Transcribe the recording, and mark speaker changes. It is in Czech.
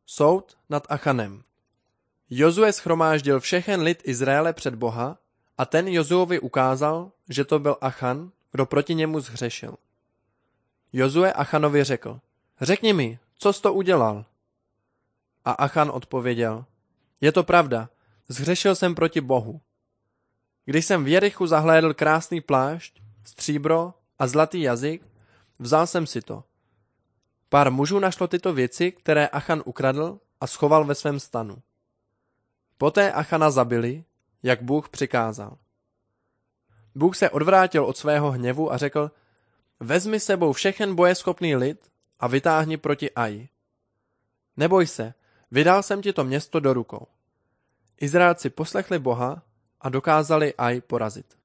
Speaker 1: Soud nad Achanem. Jozue shromáždil všechen lid Izraele před Boha a ten Jozuovi ukázal, že to byl Achan, kdo proti němu zhřešil. Jozue Achanovi řekl: Řekni mi, co jsi to udělal? A Achan odpověděl: Je to pravda, zhřešil jsem proti Bohu. Když jsem v Jerichu zahlédl krásný plášť, stříbro a zlatý jazyk, vzal jsem si to. Pár mužů našlo tyto věci, které Achan ukradl, a schoval ve svém stanu. Poté Achana zabili, jak Bůh přikázal. Bůh se odvrátil od svého hněvu a řekl: Vezmi sebou všechen bojeschopný lid a vytáhni proti Aji. Neboj se, vydal jsem ti to město do rukou. Izraelci poslechli Boha a dokázali Aj porazit.